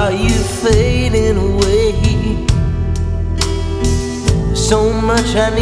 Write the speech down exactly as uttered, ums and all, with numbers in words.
are you fading away? So much I need